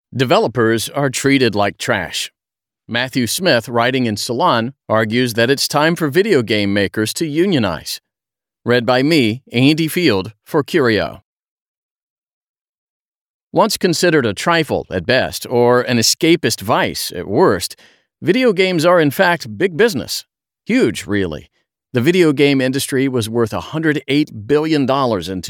Developers are treated like trash. Matthew Smith, writing in Salon, argues that it's time for video game makers to unionize. Read by me, Andy Field, for Curio. Once considered a trifle at best, or an escapist vice at worst, video games are in fact big business. Huge, really. The video game industry was worth $108 billion in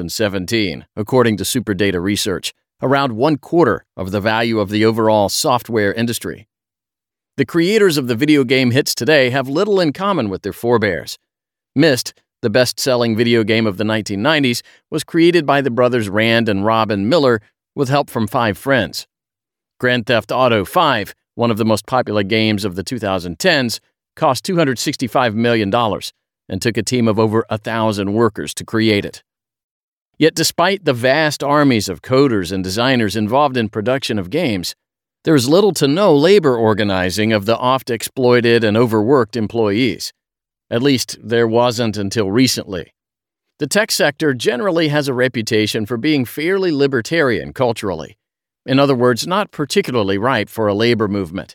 2017, according to SuperData Research, around 1/4 of the value of the overall software industry. The creators of the video game hits today have little in common with their forebears. Myst, the best-selling video game of the 1990s, was created by the brothers Rand and Robin Miller with help from 5 friends. Grand Theft Auto V, one of the most popular games of the 2010s, cost $265 million and took a team of over 1,000 workers to create it. Yet despite the vast armies of coders and designers involved in production of games, there is little to no labor organizing of the oft-exploited and overworked employees. At least, there wasn't until recently. The tech sector generally has a reputation for being fairly libertarian culturally. In other words, not particularly ripe for a labor movement.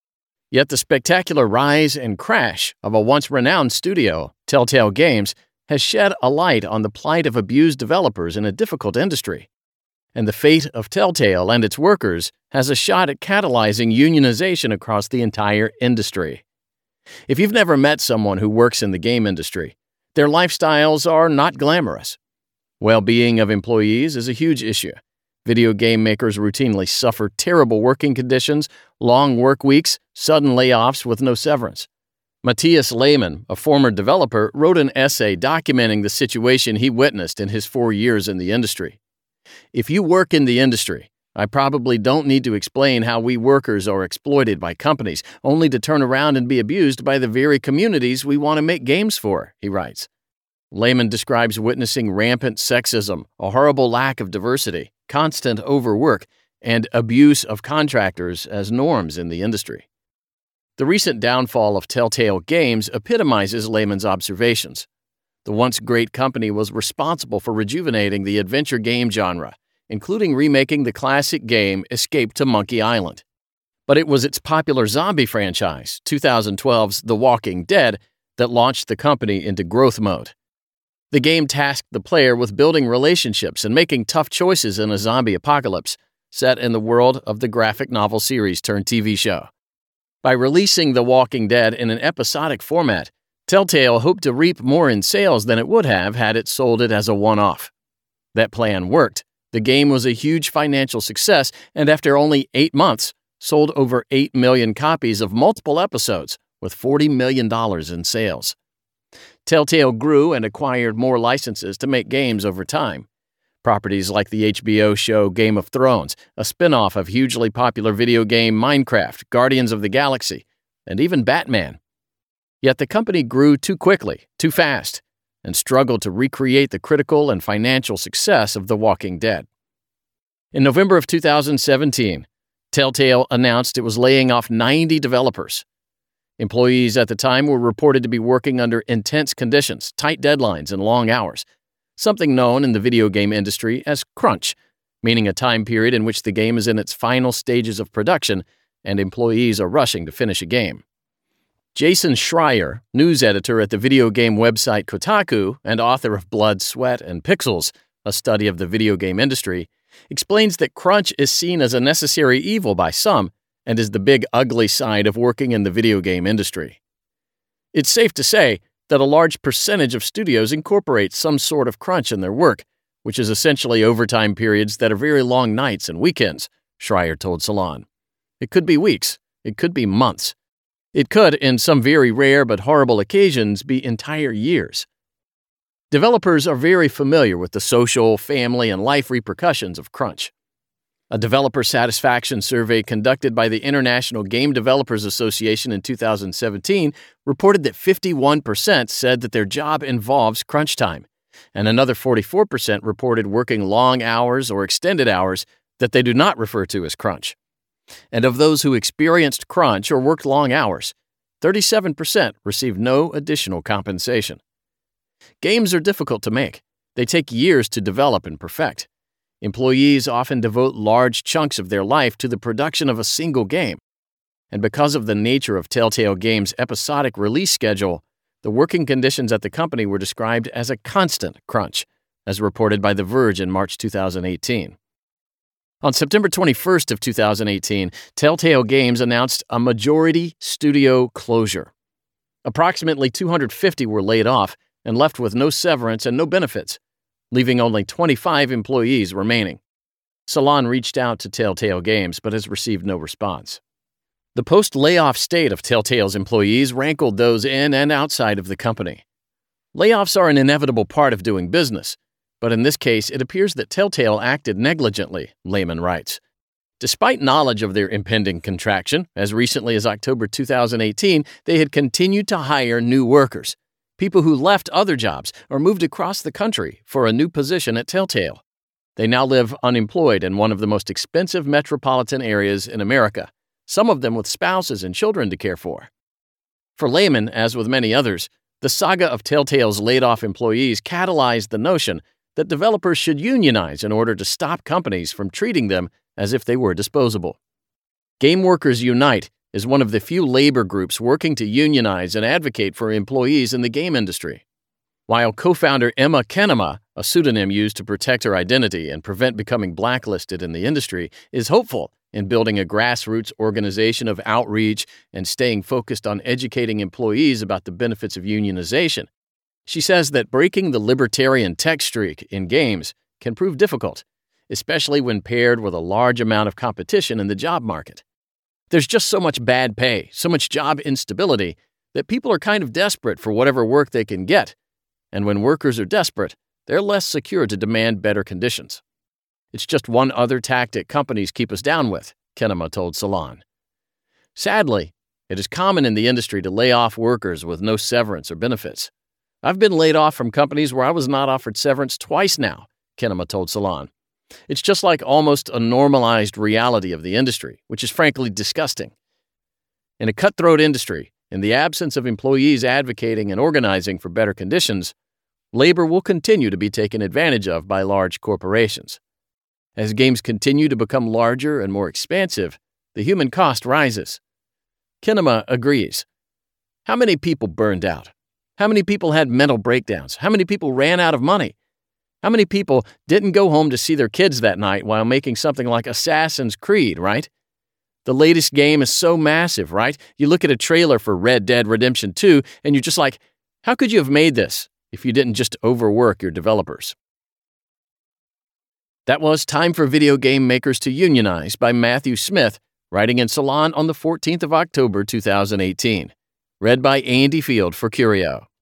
Yet the spectacular rise and crash of a once renowned studio, Telltale Games, has shed a light on the plight of abused developers in a difficult industry. And the fate of Telltale and its workers has a shot at catalyzing unionization across the entire industry. If you've never met someone who works in the game industry, their lifestyles are not glamorous. Well-being of employees is a huge issue. Video game makers routinely suffer terrible working conditions, long work weeks, sudden layoffs with no severance. Matthias Lehmann, a former developer, wrote an essay documenting the situation he witnessed in his 4 years in the industry. If you work in the industry, I probably don't need to explain how we workers are exploited by companies, only to turn around and be abused by the very communities we want to make games for, he writes. Lehmann describes witnessing rampant sexism, a horrible lack of diversity, constant overwork, and abuse of contractors as norms in the industry. The recent downfall of Telltale Games epitomizes Lehmann's observations. The once great company was responsible for rejuvenating the adventure game genre, including remaking the classic game Escape to Monkey Island. But it was its popular zombie franchise, 2012's The Walking Dead, that launched the company into growth mode. The game tasked the player with building relationships and making tough choices in a zombie apocalypse, set in the world of the graphic novel series turned TV show. By releasing The Walking Dead in an episodic format, Telltale hoped to reap more in sales than it would have had it sold it as a one-off. That plan worked. The game was a huge financial success, and after only 8 months, sold over 8 million copies of multiple episodes, with $40 million in sales. Telltale grew and acquired more licenses to make games over time. Properties like the HBO show Game of Thrones, a spin-off of hugely popular video game Minecraft, Guardians of the Galaxy, and even Batman. Yet the company grew too quickly, too fast, and struggled to recreate the critical and financial success of The Walking Dead. In November of 2017, Telltale announced it was laying off 90 developers. Employees at the time were reported to be working under intense conditions, tight deadlines, and long hours, something known in the video game industry as crunch, meaning a time period in which the game is in its final stages of production and employees are rushing to finish a game. Jason Schreier, news editor at the video game website Kotaku and author of Blood, Sweat, and Pixels, a study of the video game industry, explains that crunch is seen as a necessary evil by some and is the big ugly side of working in the video game industry. It's safe to say that a large percentage of studios incorporate some sort of crunch in their work, which is essentially overtime periods that are very long nights and weekends, Schreier told Salon. It could be weeks. It could be months. It could, in some very rare but horrible occasions, be entire years. Developers are very familiar with the social, family, and life repercussions of crunch. A developer satisfaction survey conducted by the International Game Developers Association in 2017 reported that 51% said that their job involves crunch time, and another 44% reported working long hours or extended hours that they do not refer to as crunch. And of those who experienced crunch or worked long hours, 37% received no additional compensation. Games are difficult to make. They take years to develop and perfect. Employees often devote large chunks of their life to the production of a single game. And because of the nature of Telltale Games' episodic release schedule, the working conditions at the company were described as a constant crunch, as reported by The Verge in March 2018. On September 21st of 2018, Telltale Games announced a majority studio closure. Approximately 250 were laid off and left with no severance and no benefits, leaving only 25 employees remaining. Salon reached out to Telltale Games but has received no response. The post-layoff state of Telltale's employees rankled those in and outside of the company. Layoffs are an inevitable part of doing business, but in this case, it appears that Telltale acted negligently, Lehman writes. Despite knowledge of their impending contraction, as recently as October 2018, they had continued to hire new workers, people who left other jobs or moved across the country for a new position at Telltale. They now live unemployed in one of the most expensive metropolitan areas in America, some of them with spouses and children to care for. For Lehman, as with many others, the saga of Telltale's laid-off employees catalyzed the notion that developers should unionize in order to stop companies from treating them as if they were disposable. Game Workers Unite is one of the few labor groups working to unionize and advocate for employees in the game industry. While co-founder Emma Kenema, a pseudonym used to protect her identity and prevent becoming blacklisted in the industry, is hopeful in building a grassroots organization of outreach and staying focused on educating employees about the benefits of unionization, she says that breaking the libertarian tech streak in games can prove difficult, especially when paired with a large amount of competition in the job market. There's just so much bad pay, so much job instability, that people are kind of desperate for whatever work they can get. And when workers are desperate, they're less secure to demand better conditions. It's just one other tactic companies keep us down with, Kenema told Salon. Sadly, it is common in the industry to lay off workers with no severance or benefits. I've been laid off from companies where I was not offered severance twice now, Kenema told Salon. It's just like almost a normalized reality of the industry, which is frankly disgusting. In a cutthroat industry, in the absence of employees advocating and organizing for better conditions, labor will continue to be taken advantage of by large corporations. As games continue to become larger and more expansive, the human cost rises. Kenema agrees. How many people burned out? How many people had mental breakdowns? How many people ran out of money? How many people didn't go home to see their kids that night while making something like Assassin's Creed, right? The latest game is so massive, right? You look at a trailer for Red Dead Redemption 2, and you're just like, how could you have made this if you didn't just overwork your developers? That was Time for Video Game Makers to Unionize by Matthew Smith, writing in Salon on the 14th of October 2018. Read by Andy Field for Curio.